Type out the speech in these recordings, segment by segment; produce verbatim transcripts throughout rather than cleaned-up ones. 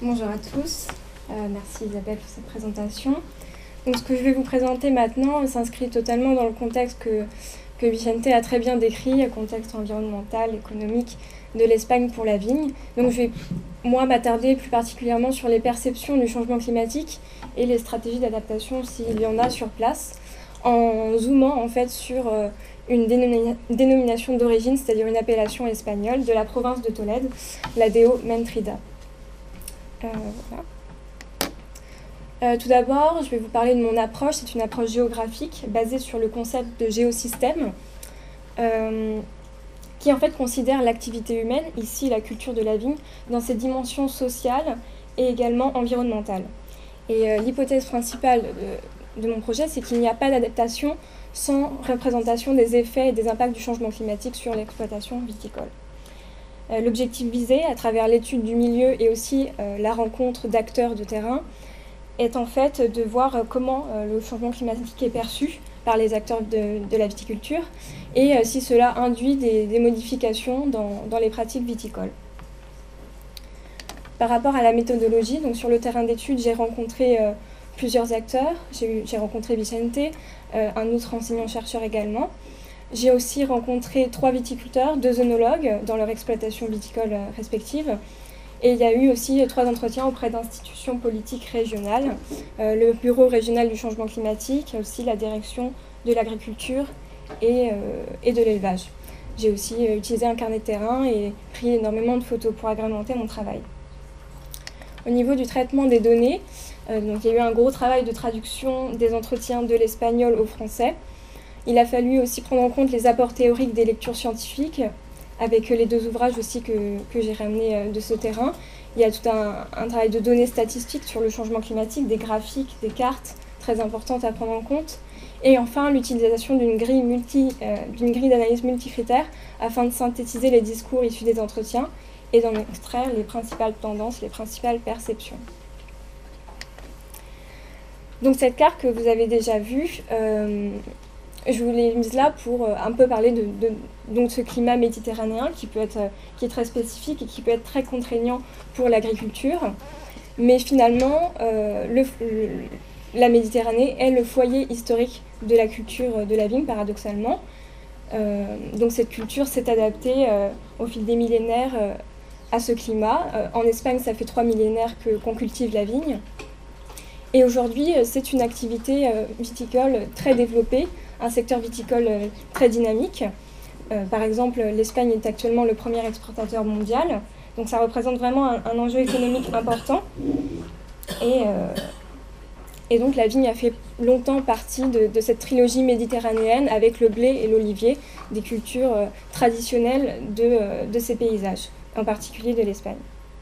Bonjour à tous, euh, merci Isabelle pour cette présentation. Donc, ce que je vais vous présenter maintenant s'inscrit totalement dans le contexte que, que Vicente a très bien décrit, le contexte environnemental, économique de l'Espagne pour la vigne. Donc je vais, moi, m'attarder plus particulièrement sur les perceptions du changement climatique et les stratégies d'adaptation s'il y en a sur place, en zoomant en fait sur euh, une dénomina- dénomination d'origine, c'est-à-dire une appellation espagnole de la province de Tolède, la Deo Mentrida. Euh, voilà. Euh, tout d'abord, je vais vous parler de mon approche. C'est une approche géographique basée sur le concept de géosystème euh, qui en fait considère l'activité humaine, ici la culture de la vigne, dans ses dimensions sociales et également environnementales. Et euh, l'hypothèse principale de, de mon projet, c'est qu'il n'y a pas d'adaptation sans représentation des effets et des impacts du changement climatique sur l'exploitation viticole. Euh, l'objectif visé, à travers l'étude du milieu et aussi euh, la rencontre d'acteurs de terrain, est en fait de voir comment euh, le changement climatique est perçu par les acteurs de, de la viticulture et euh, si cela induit des, des modifications dans, dans les pratiques viticoles. Par rapport à la méthodologie, donc sur le terrain d'études, j'ai rencontré euh, plusieurs acteurs. J'ai, j'ai rencontré Vicente, euh, un autre enseignant-chercheur également. J'ai aussi rencontré trois viticulteurs, deux œnologues dans leur exploitation viticole euh, respective. Et il y a eu aussi trois entretiens auprès d'institutions politiques régionales, euh, le Bureau régional du changement climatique, aussi la direction de l'agriculture et, euh, et de l'élevage. J'ai aussi euh, utilisé un carnet de terrain et pris énormément de photos pour agrémenter mon travail. Au niveau du traitement des données, euh, donc il y a eu un gros travail de traduction des entretiens de l'espagnol au français. Il a fallu aussi prendre en compte les apports théoriques des lectures scientifiques, avec les deux ouvrages aussi que, que j'ai ramenés de ce terrain. Il y a tout un, un travail de données statistiques sur le changement climatique, des graphiques, des cartes très importantes à prendre en compte. Et enfin, l'utilisation d'une grille, multi, euh, d'une grille d'analyse multicritères afin de synthétiser les discours issus des entretiens et d'en extraire les principales tendances, les principales perceptions. Donc cette carte que vous avez déjà vue, euh, je vous l'ai mise là pour euh, un peu parler de, de donc, ce climat méditerranéen qui, peut être, euh, qui est très spécifique et qui peut être très contraignant pour l'agriculture. Mais finalement, euh, le, le, la Méditerranée est le foyer historique de la culture de la vigne, paradoxalement. Euh, donc cette culture s'est adaptée euh, au fil des millénaires euh, à ce climat. Euh, en Espagne, ça fait trois millénaires que, qu'on cultive la vigne. Et aujourd'hui, c'est une activité euh, viticole très développée, un secteur viticole euh, très dynamique. Euh, par exemple, l'Espagne est actuellement le premier exportateur mondial, donc ça représente vraiment un, un enjeu économique important. Et, euh, et donc la vigne a fait longtemps partie de, de cette trilogie méditerranéenne avec le blé et l'olivier, des cultures euh, traditionnelles de, euh, de ces paysages, en particulier de l'Espagne.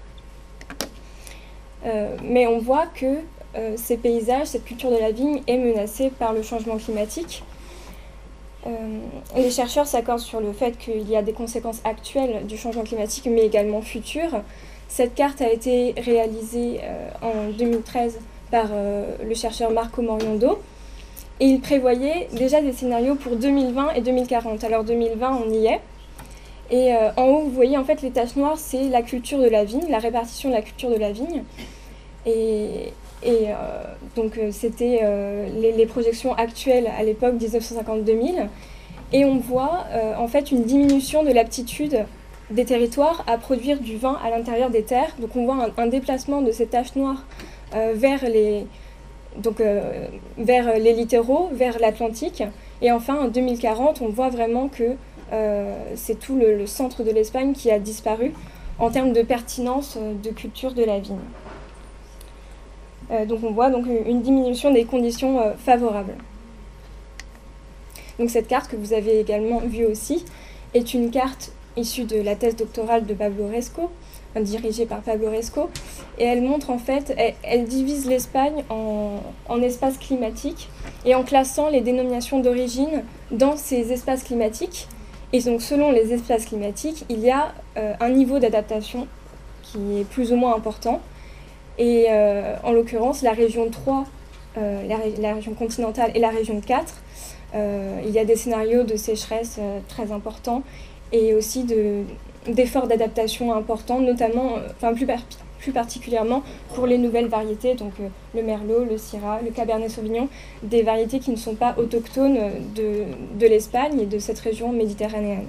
Euh, mais on voit que euh, ces paysages, cette culture de la vigne est menacée par le changement climatique. Euh, les chercheurs s'accordent sur le fait qu'il y a des conséquences actuelles du changement climatique, mais également futures. Cette carte a été réalisée euh, en deux mille treize par euh, le chercheur Marco Moriondo, et il prévoyait déjà des scénarios pour deux mille vingt et deux mille quarante. Alors deux mille vingt, on y est. Et euh, en haut, vous voyez en fait les taches noires, c'est la culture de la vigne, la répartition de la culture de la vigne. Et, et euh, donc euh, c'était euh, les, les projections actuelles à l'époque dix-neuf cent cinquante à deux mille. Et on voit euh, en fait une diminution de l'aptitude des territoires à produire du vin à l'intérieur des terres. Donc on voit un, un déplacement de ces taches noires euh, vers, les, donc, euh, vers les littoraux, vers l'Atlantique. Et enfin en deux mille quarante, on voit vraiment que euh, c'est tout le, le centre de l'Espagne qui a disparu en termes de pertinence de culture de la vigne. Euh, donc on voit donc une diminution des conditions euh, favorables. Donc cette carte que vous avez également vue aussi est une carte issue de la thèse doctorale de Pablo Resco, enfin, dirigée par Pablo Resco, et elle montre en fait, elle, elle divise l'Espagne en, en espaces climatiques et en classant les dénominations d'origine dans ces espaces climatiques. Et donc selon les espaces climatiques, il y a euh, un niveau d'adaptation qui est plus ou moins important. Et euh, en l'occurrence, la région trois, euh, la, la région continentale et la région quatre, euh, il y a des scénarios de sécheresse euh, très importants et aussi de, d'efforts d'adaptation importants, notamment, euh, enfin plus, plus particulièrement pour les nouvelles variétés, donc euh, le Merlot, le Syrah, le Cabernet Sauvignon, des variétés qui ne sont pas autochtones de, de l'Espagne et de cette région méditerranéenne.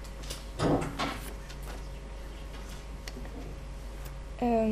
Euh,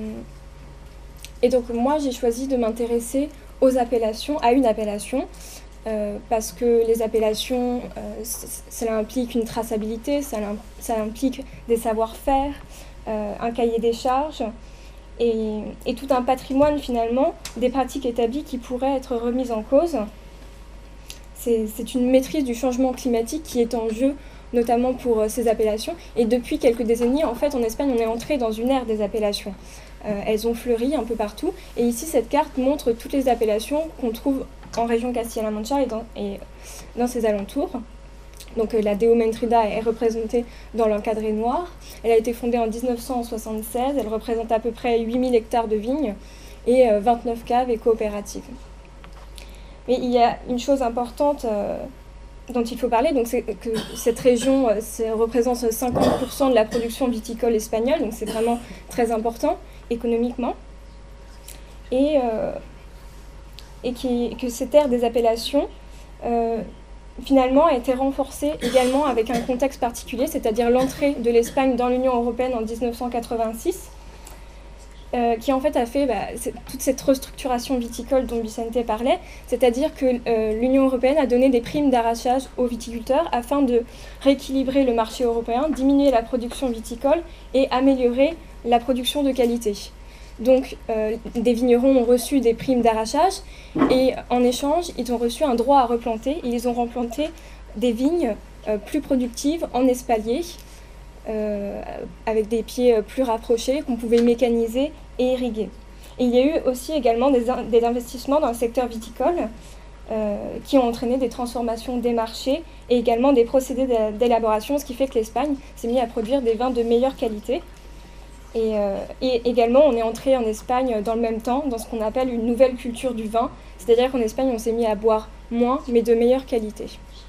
et donc moi j'ai choisi de m'intéresser aux appellations, à une appellation, euh, parce que les appellations, euh, cela implique une traçabilité, ça, ça implique des savoir-faire, euh, un cahier des charges, et, et tout un patrimoine finalement, des pratiques établies qui pourraient être remises en cause. C'est, c'est une maîtrise du changement climatique qui est en jeu, notamment pour euh, ces appellations. Et depuis quelques décennies, en fait, en Espagne, on est entré dans une ère des appellations. Euh, elles ont fleuri un peu partout. Et ici, cette carte montre toutes les appellations qu'on trouve en région Castilla-La Mancha et dans, et dans ses alentours. Donc euh, la Déomentrida est représentée dans l'encadré noir. Elle a été fondée en dix-neuf cent soixante-seize. Elle représente à peu près huit mille hectares de vignes et euh, vingt-neuf caves et coopératives. Mais il y a une chose importante euh, dont il faut parler, donc c'est que cette région euh, représente cinquante pour cent de la production viticole espagnole, donc c'est vraiment très important économiquement. Et, euh, et qui, que cette ère des appellations, euh, finalement, a été renforcée également avec un contexte particulier, c'est-à-dire l'entrée de l'Espagne dans l'Union européenne en dix-neuf cent quatre-vingt-six, Euh, qui en fait a fait bah, toute cette restructuration viticole dont Vicente parlait, c'est-à-dire que euh, l'Union européenne a donné des primes d'arrachage aux viticulteurs afin de rééquilibrer le marché européen, diminuer la production viticole et améliorer la production de qualité. Donc euh, des vignerons ont reçu des primes d'arrachage et en échange, ils ont reçu un droit à replanter et ils ont replanté des vignes euh, plus productives en espalier, Euh, avec des pieds plus rapprochés qu'on pouvait mécaniser et irriguer. Et il y a eu aussi également des, in- des investissements dans le secteur viticole euh, qui ont entraîné des transformations des marchés et également des procédés d'é- d'élaboration, ce qui fait que l'Espagne s'est mise à produire des vins de meilleure qualité. Et, euh, et également, on est entré en Espagne dans le même temps dans ce qu'on appelle une nouvelle culture du vin, c'est-à-dire qu'en Espagne, on s'est mis à boire moins, mais de meilleure qualité.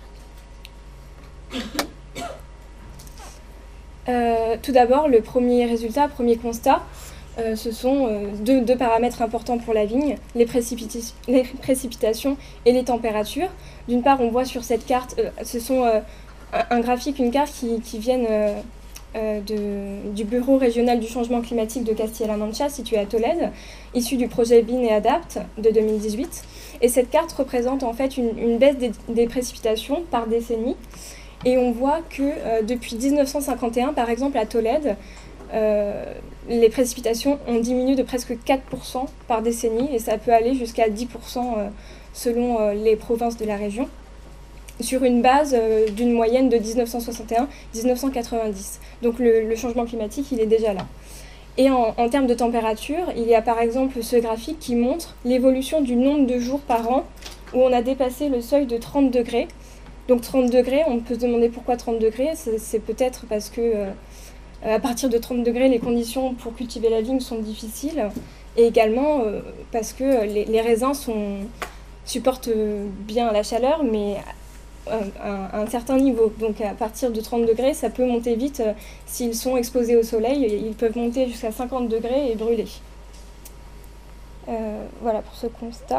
Euh, tout d'abord, le premier résultat, premier constat, euh, ce sont euh, deux, deux paramètres importants pour la vigne, les, précipita- les précipitations et les températures. D'une part, on voit sur cette carte, euh, ce sont euh, un, un graphique, une carte qui, qui viennent euh, euh, de, du Bureau régional du changement climatique de Castilla-La Mancha, situé à Tolède, issu du projet B I N et ADAPT de deux mille dix-huit. Et cette carte représente en fait une, une baisse des, des précipitations par décennie. Et on voit que euh, depuis dix-neuf cent cinquante et un, par exemple, à Tolède, euh, les précipitations ont diminué de presque quatre pour cent par décennie, et ça peut aller jusqu'à dix pour cent euh, selon euh, les provinces de la région, sur une base euh, d'une moyenne de dix-neuf cent soixante et un à dix-neuf cent quatre-vingt-dix. Donc le, le changement climatique, il est déjà là. Et en, en termes de température, il y a par exemple ce graphique qui montre l'évolution du nombre de jours par an où on a dépassé le seuil de trente degrés. Donc trente degrés, on peut se demander pourquoi trente degrés, c'est, c'est peut-être parce que euh, à partir de trente degrés, les conditions pour cultiver la vigne sont difficiles, et également euh, parce que les, les raisins sont, supportent bien la chaleur, mais à, à un certain niveau. Donc à partir de trente degrés, ça peut monter vite euh, s'ils sont exposés au soleil, et ils peuvent monter jusqu'à cinquante degrés et brûler. Euh, voilà pour ce constat.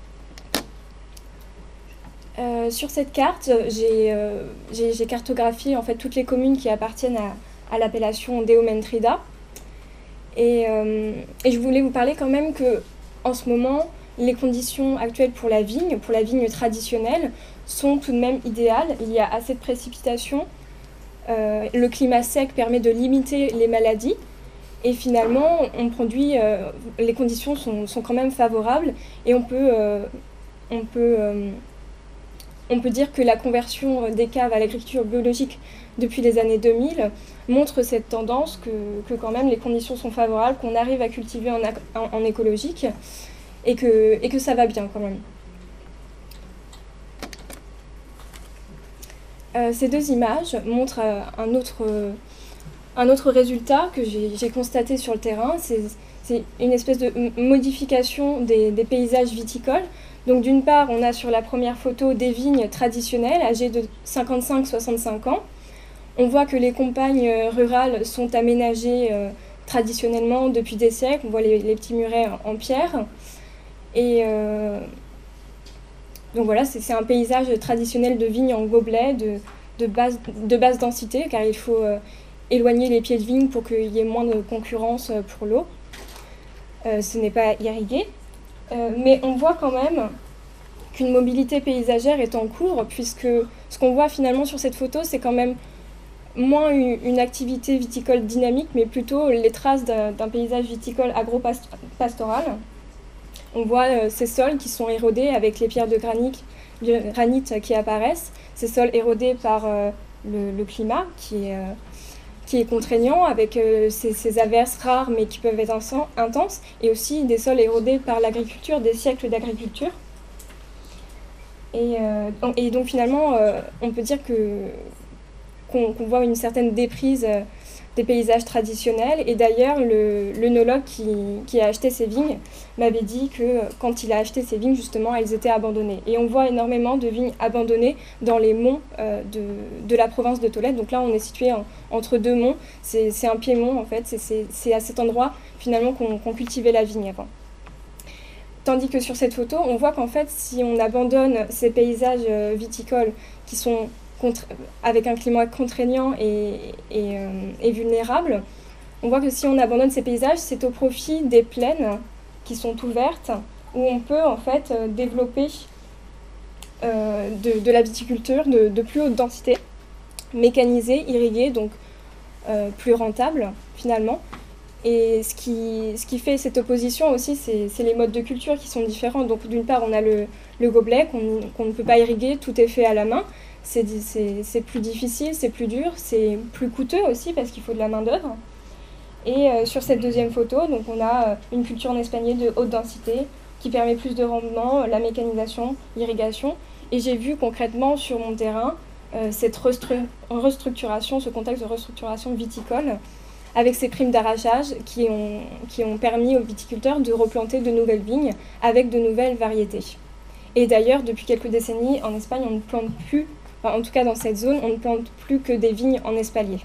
Euh, sur cette carte, j'ai, euh, j'ai, j'ai cartographié en fait toutes les communes qui appartiennent à, à l'appellation Déomentrida. Et, euh, et je voulais vous parler quand même que, en ce moment, les conditions actuelles pour la vigne, pour la vigne traditionnelle, sont tout de même idéales. Il y a assez de précipitations. Euh, le climat sec permet de limiter les maladies. Et finalement, on produit, euh, les conditions sont, sont quand même favorables. Et on peut, euh, on peut euh, On peut dire que la conversion des caves à l'agriculture biologique depuis les années deux mille montre cette tendance que, que quand même les conditions sont favorables, qu'on arrive à cultiver en, en, en écologique et que, et que ça va bien quand même. Euh, ces deux images montrent euh, un, autre, euh, un autre résultat que j'ai, j'ai constaté sur le terrain. C'est, c'est une espèce de modification des, des paysages viticoles. Donc d'une part, on a sur la première photo des vignes traditionnelles, âgées de cinquante-cinq à soixante-cinq ans. On voit que les campagnes rurales sont aménagées euh, traditionnellement depuis des siècles. On voit les, les petits murets en, en pierre. Et euh, donc voilà, c'est un paysage traditionnel de vignes en gobelet, de, de, basse, de basse densité, car il faut euh, éloigner les pieds de vigne pour qu'il y ait moins de concurrence pour l'eau. Euh, ce n'est pas irrigué. Euh, mais on voit quand même qu'une mobilité paysagère est en cours, puisque ce qu'on voit finalement sur cette photo, c'est quand même moins une, une activité viticole dynamique, mais plutôt les traces d'un paysage viticole agro-pastoral. On voit euh, ces sols qui sont érodés avec les pierres de granit, de granit qui apparaissent, ces sols érodés par euh, le, le climat qui est, euh, qui est contraignant, avec euh, ces, ces averses rares mais qui peuvent être intenses, et aussi des sols érodés par l'agriculture, des siècles d'agriculture. Et, euh, et donc finalement, euh, on peut dire que qu'on qu'on voit une certaine déprise euh, des paysages traditionnels. Et d'ailleurs, le l'œnologue qui, qui a acheté ces vignes m'avait dit que quand il a acheté ces vignes, justement, elles étaient abandonnées. Et on voit énormément de vignes abandonnées dans les monts euh, de, de la province de Tolède. Donc là, on est situé en, entre deux monts. C'est un piémont, en fait. C'est à cet endroit, finalement, qu'on qu'on cultivait la vigne avant. Tandis que sur cette photo, on voit qu'en fait, si on abandonne ces paysages euh, viticoles qui sont avec un climat contraignant et, et, euh, et vulnérable, on voit que si on abandonne ces paysages, c'est au profit des plaines qui sont ouvertes, où on peut en fait euh, développer euh, de, de la viticulture de, de plus haute densité, mécanisée, irriguée, donc euh, plus rentable finalement. Et ce qui, ce qui fait cette opposition aussi, c'est les modes de culture qui sont différents. Donc d'une part, on a le, le gobelet qu'on qu'on ne peut pas irriguer, tout est fait à la main. C'est plus difficile, c'est plus dur, c'est plus coûteux aussi parce qu'il faut de la main d'œuvre. Et euh, sur cette deuxième photo, donc on a euh, une culture en espalier de haute densité qui permet plus de rendement, euh, la mécanisation, l'irrigation. Et j'ai vu concrètement sur mon terrain euh, cette restru restructuration, ce contexte de restructuration viticole, avec ces primes d'arrachage qui ont, qui ont permis aux viticulteurs de replanter de nouvelles vignes avec de nouvelles variétés. Et d'ailleurs, depuis quelques décennies, en Espagne, on ne plante plus, enfin, en tout cas dans cette zone, on ne plante plus que des vignes en espalier.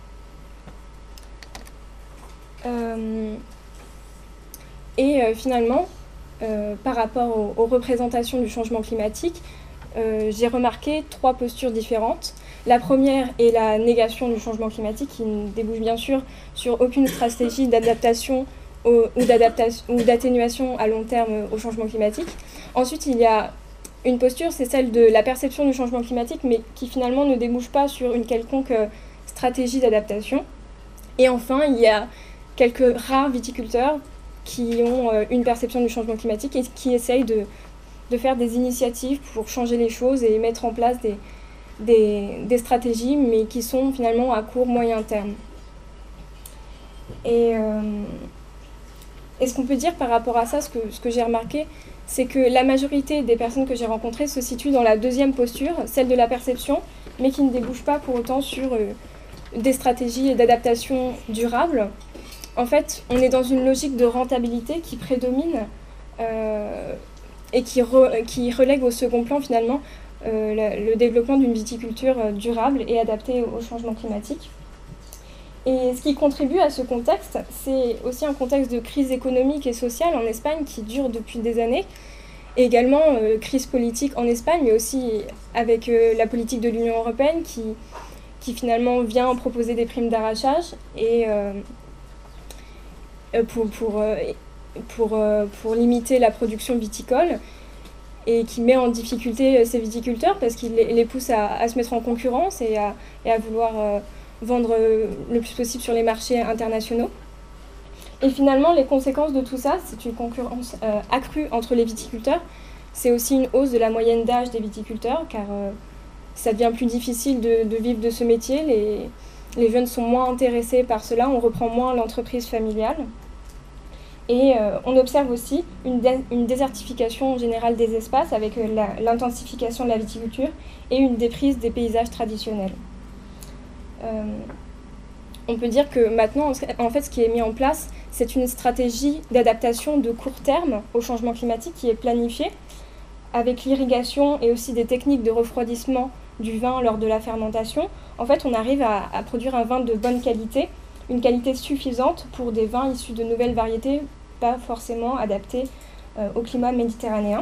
Euh, et euh, finalement, euh, par rapport aux, aux représentations du changement climatique, euh, j'ai remarqué trois postures différentes. La première est la négation du changement climatique, qui ne débouche bien sûr sur aucune stratégie d'adaptation ou d'atténuation à long terme au changement climatique. Ensuite, il y a une posture, c'est celle de la perception du changement climatique, mais qui finalement ne débouche pas sur une quelconque stratégie d'adaptation. Et enfin, il y a quelques rares viticulteurs qui ont une perception du changement climatique et qui essayent de, de faire des initiatives pour changer les choses et mettre en place des, des, des stratégies, mais qui sont finalement à court, moyen terme. Et, euh, et ce qu'on peut dire par rapport à ça, ce que, ce que j'ai remarqué, c'est que la majorité des personnes que j'ai rencontrées se situent dans la deuxième posture, celle de la perception, mais qui ne débouche pas pour autant sur euh, des stratégies d'adaptation durables. En fait, on est dans une logique de rentabilité qui prédomine euh, et qui, re, qui relègue au second plan finalement euh, le, le développement d'une viticulture durable et adaptée au changement climatique. Et ce qui contribue à ce contexte, c'est aussi un contexte de crise économique et sociale en Espagne qui dure depuis des années, et également euh, crise politique en Espagne, mais aussi avec euh, la politique de l'Union européenne qui, qui finalement vient proposer des primes d'arrachage et euh, pour, pour, euh, pour, euh, pour limiter la production viticole, et qui met en difficulté ces viticulteurs parce qu'il les, les pousse à, à se mettre en concurrence et à, et à vouloir euh, vendre le plus possible sur les marchés internationaux. Et finalement, les conséquences de tout ça, c'est une concurrence euh, accrue entre les viticulteurs. C'est aussi une hausse de la moyenne d'âge des viticulteurs, car euh, ça devient plus difficile de, de vivre de ce métier. Les, les jeunes sont moins intéressés par cela, on reprend moins l'entreprise familiale. Et euh, on observe aussi une, dé une désertification générale des espaces avec euh, l'intensification de la viticulture et une déprise des paysages traditionnels. Euh, on peut dire que maintenant, en fait, ce qui est mis en place, c'est une stratégie d'adaptation de court terme au changement climatique qui est planifiée, avec l'irrigation et aussi des techniques de refroidissement du vin lors de la fermentation. En fait, on arrive à, à produire un vin de bonne qualité une qualité suffisante pour des vins issus de nouvelles variétés, pas forcément adaptés euh, au climat méditerranéen.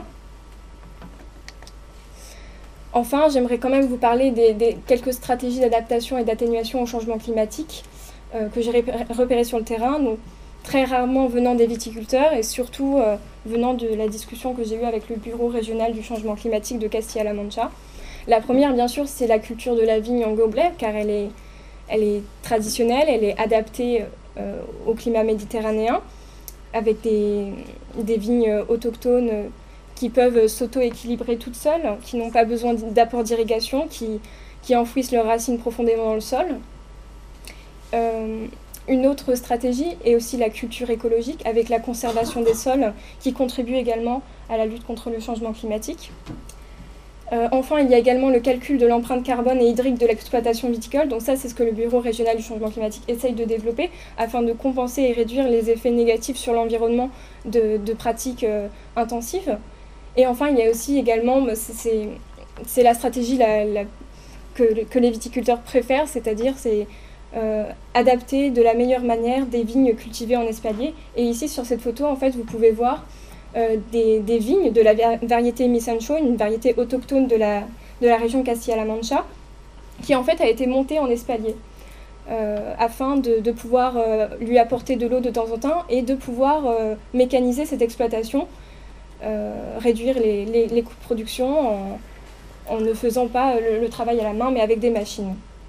Enfin, j'aimerais quand même vous parler des, des quelques stratégies d'adaptation et d'atténuation au changement climatique euh, que j'ai repérées sur le terrain, donc très rarement venant des viticulteurs et surtout euh, venant de la discussion que j'ai eue avec le Bureau régional du changement climatique de Castilla-La Mancha. La première, bien sûr, c'est la culture de la vigne en gobelet, car elle est, elle est traditionnelle, elle est adaptée euh, au climat méditerranéen, avec des, des vignes autochtones euh, qui peuvent s'auto-équilibrer toutes seules, qui n'ont pas besoin d'apport d'irrigation, qui, qui enfouissent leurs racines profondément dans le sol. Euh, une autre stratégie est aussi la culture écologique, avec la conservation des sols, qui contribue également à la lutte contre le changement climatique. Euh, enfin, il y a également le calcul de l'empreinte carbone et hydrique de l'exploitation viticole. Donc ça, c'est ce que le Bureau régional du changement climatique essaye de développer afin de compenser et réduire les effets négatifs sur l'environnement de, de pratiques euh, intensives. Et enfin, il y a aussi également, c'est, c'est la stratégie la, la, que, que les viticulteurs préfèrent, c'est-à-dire c'est euh, adapter de la meilleure manière des vignes cultivées en espalier. Et ici, sur cette photo, en fait, vous pouvez voir euh, des, des vignes de la variété Mi Sancho, une variété autochtone de la, de la région Castilla-La Mancha, qui en fait a été montée en espalier. Euh, afin de, de pouvoir euh, lui apporter de l'eau de temps en temps et de pouvoir euh, mécaniser cette exploitation, Euh, réduire les, les, les coûts de production en, en ne faisant pas le, le travail à la main mais avec des machines.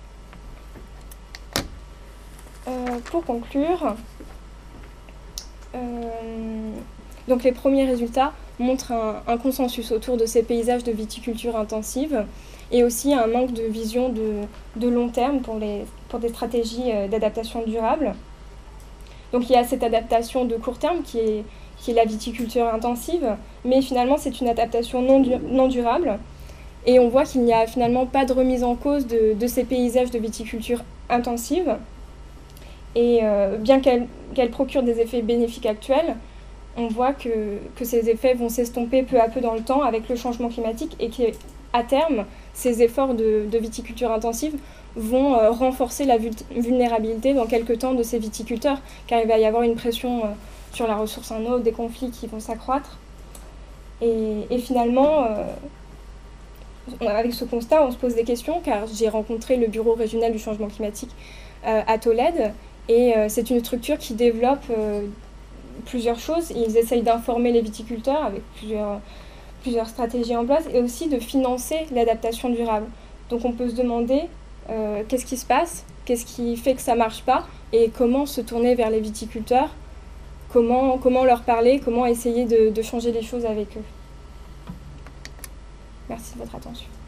Euh, pour conclure, euh, donc les premiers résultats montrent un, un consensus autour de ces paysages de viticulture intensive et aussi un manque de vision de, de long terme pour, les, pour des stratégies d'adaptation durable. Donc il y a cette adaptation de court terme qui est qui est la viticulture intensive, mais finalement c'est une adaptation non, du non durable. Et on voit qu'il n'y a finalement pas de remise en cause de, de ces paysages de viticulture intensive. Et euh, bien qu'elle qu'elle procure des effets bénéfiques actuels, on voit que, que ces effets vont s'estomper peu à peu dans le temps avec le changement climatique et qu'à terme, ces efforts de, de viticulture intensive vont euh, renforcer la vulnérabilité dans quelques temps de ces viticulteurs, car il va y avoir une pression euh, sur la ressource en eau, des conflits qui vont s'accroître. Et, et finalement, euh, avec ce constat, on se pose des questions, car j'ai rencontré le Bureau régional du changement climatique euh, à Tolède, et euh, c'est une structure qui développe euh, plusieurs choses. Ils essayent d'informer les viticulteurs avec plusieurs, plusieurs stratégies en place, et aussi de financer l'adaptation durable. Donc on peut se demander euh, qu'est-ce qui se passe, qu'est-ce qui fait que ça ne marche pas, et comment se tourner vers les viticulteurs. Comment, comment leur parler, comment essayer de, de changer les choses avec eux. Merci de votre attention.